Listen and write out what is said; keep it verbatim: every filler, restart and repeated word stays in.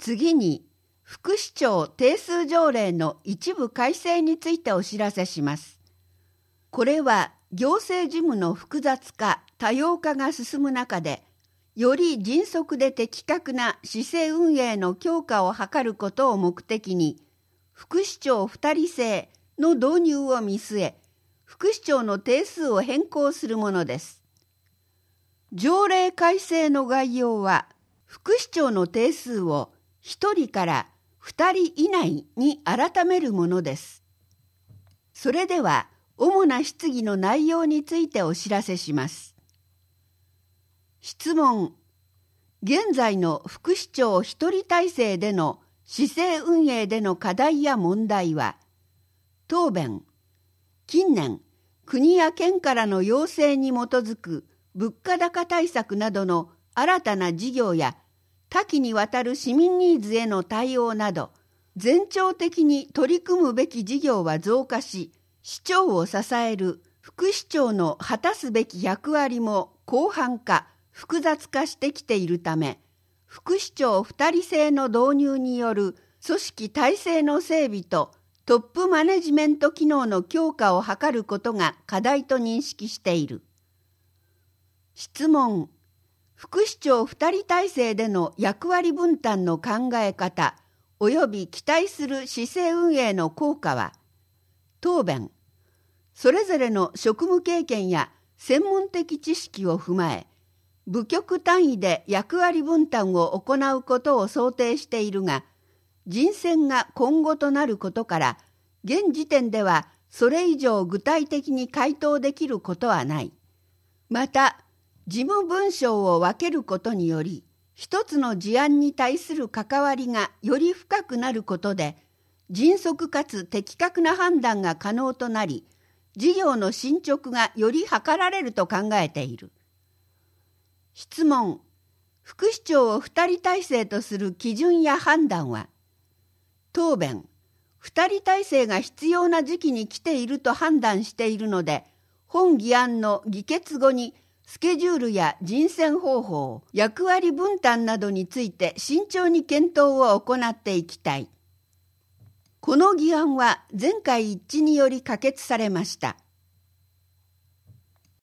次に、副市長定数条例の一部改正についてお知らせします。これは行政事務の複雑化、多様化が進む中で、より迅速で的確な市政運営の強化を図ることを目的に、副市長二人制の導入を見据え、副市長の定数を変更するものです。条例改正の概要は、副市長の定数をひとりからふたり以内に改めるものです。それでは、主な質疑の内容についてお知らせします。質問。現在の副市長一人体制での市政運営での課題や問題は、答弁。近年、国や県からの要請に基づく物価高対策などの新たな事業や多岐にわたる市民ニーズへの対応など、全庁的に取り組むべき事業は増加し、市長を支える副市長の果たすべき役割も広範化、複雑化してきているため、副市長二人制の導入による組織体制の整備とトップマネジメント機能の強化を図ることが課題と認識している。質問。副市長二人体制での役割分担の考え方及び期待する市政運営の効果は、答弁。それぞれの職務経験や専門的知識を踏まえ、部局単位で役割分担を行うことを想定しているが、人選が今後となることから、現時点ではそれ以上具体的に回答できることはない。また、事務文書を分けることにより、一つの事案に対する関わりがより深くなることで、迅速かつ的確な判断が可能となり、事業の進捗がより図られると考えている。質問。副市長を二人体制とする基準や判断は、答弁。二人体制が必要な時期に来ていると判断しているので、本議案の議決後にスケジュールや人選方法、役割分担などについて慎重に検討を行っていきたい。この議案は全会一致により可決されました。